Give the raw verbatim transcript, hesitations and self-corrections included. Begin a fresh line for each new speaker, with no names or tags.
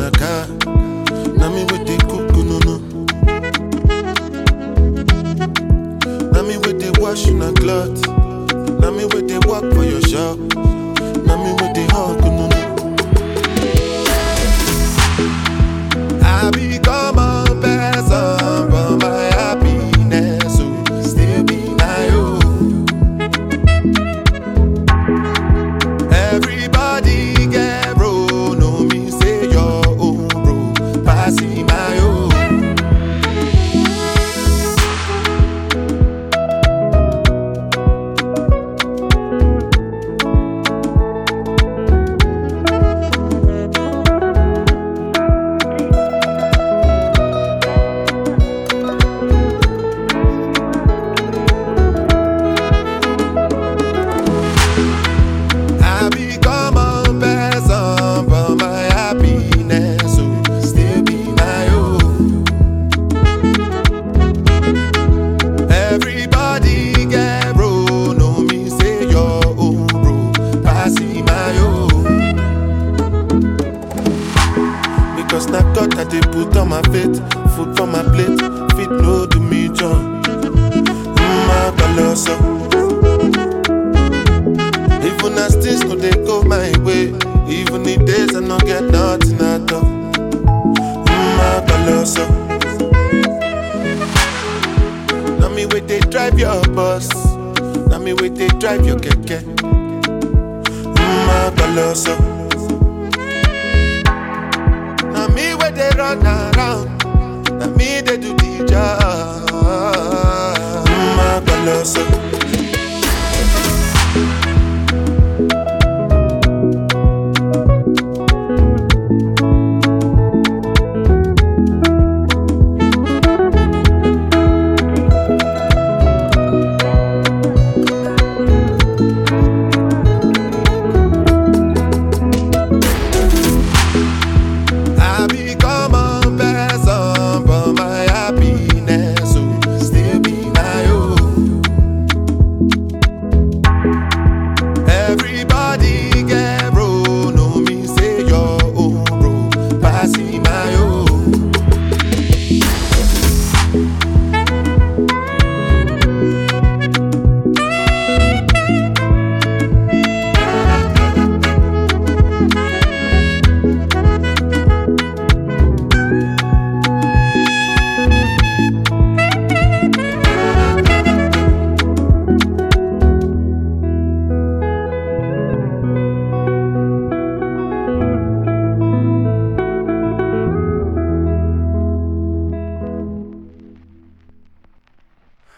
a car. Now me with the cook, no no. Now me with the wash in a cloth. Now me with the work for your shop. Now me with the hug, no no. I become a person, but my happiness will still be my own. Everybody get bro, no me say your own bro, passing my own. I become a person, but my happiness will still be my own. Everybody get bro, no me say your own bro, passing my own. Because na God that they put on my faith, food for my plate, fit no do me joy. My colossal. Even as things no they go my way, even the days I no get nothing at all. My colossal. Now me wait they drive your bus, now me wait they drive your keke. My colossal. Now me wait they run around, now me they do the job. My colossal.